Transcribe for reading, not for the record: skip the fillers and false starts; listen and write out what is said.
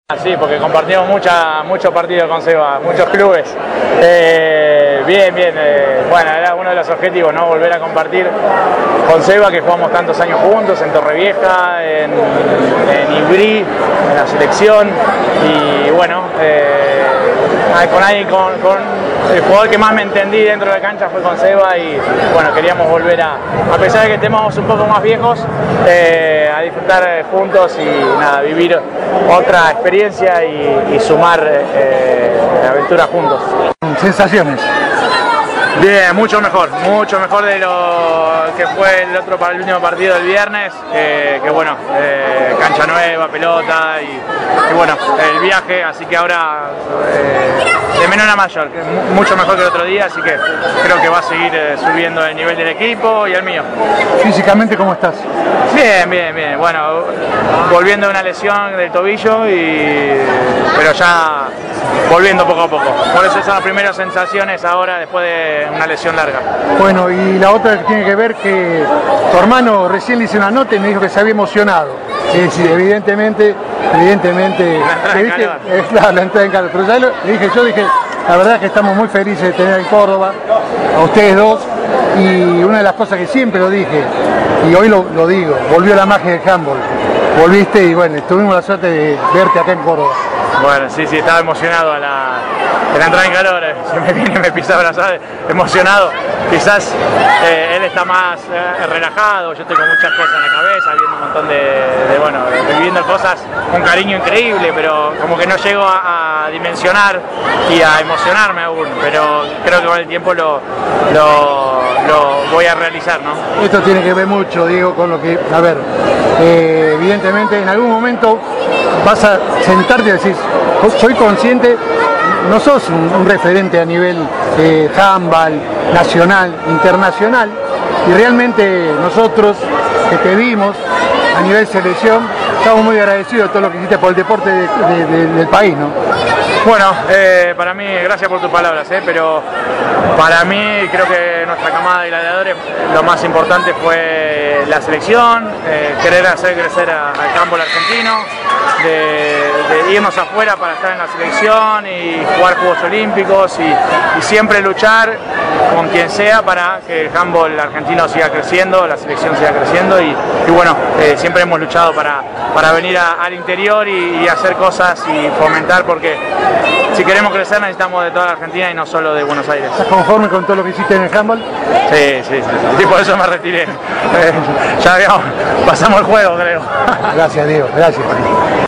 Sí, porque compartimos muchos partidos con Seba, muchos clubes. Bien. Bueno, era uno de los objetivos, ¿no? Volver a compartir con Seba, que jugamos tantos años juntos, en Torrevieja, en Ibrí, en la selección. Y bueno, con el jugador que más me entendí dentro de la cancha fue con Seba y bueno, queríamos volver a pesar de que estemos un poco más viejos, a disfrutar juntos y nada, vivir otra experiencia y sumar aventuras juntos. Sensaciones. Bien, mucho mejor de lo que fue el último partido del viernes, que bueno, cancha nueva, pelota y bueno, el viaje, así que ahora de menor a mayor, mucho mejor que el otro día, así que creo que va a seguir subiendo el nivel del equipo y el mío. Físicamente, ¿cómo estás? Bien, bueno, volviendo de una lesión del tobillo, pero ya volviendo poco a poco. Por eso son las primeras sensaciones ahora después de una lesión larga. Bueno, y la otra que tiene que ver que tu hermano recién le hizo una nota y me dijo que se había emocionado. Es decir, evidentemente, La entrada en calor. Claro, la entrada en calor. Pero ya yo dije, la verdad es que estamos muy felices de tener en Córdoba a ustedes dos. Y una de las cosas que siempre lo dije, y hoy lo digo, volvió la magia del handball. Volviste y bueno, tuvimos la suerte de verte acá en Córdoba. Bueno, sí, estaba emocionado de la entrada en calor, se me viene y me pisa abrazado, emocionado. Quizás él está más relajado, yo estoy con muchas cosas en la cabeza, viendo un montón viviendo cosas con cariño increíble, pero como que no llego a dimensionar y a emocionarme aún, pero creo que con el tiempo lo voy a realizar, ¿no? Esto tiene que ver mucho, digo, con lo que, a ver, evidentemente en algún momento vas a sentarte y decir, soy consciente, no sos un referente a nivel handball, nacional, internacional, y realmente nosotros que te vimos a nivel selección, estamos muy agradecidos de todo lo que hiciste por el deporte del país, ¿no? Bueno, para mí, gracias por tus palabras, pero para mí creo que nuestra camada de gladiadores lo más importante fue la selección, querer hacer crecer al handball argentino, de irnos afuera para estar en la selección y jugar Juegos Olímpicos y siempre luchar con quien sea para que el handball argentino siga creciendo, la selección siga creciendo y bueno, siempre hemos luchado para venir al interior y hacer cosas y fomentar, porque si queremos crecer necesitamos de toda la Argentina y no solo de Buenos Aires. ¿Estás conforme con todo lo que hiciste en el handball? Sí, y por eso me retiré. Ya pasamos el juego, creo. Gracias, Diego, gracias.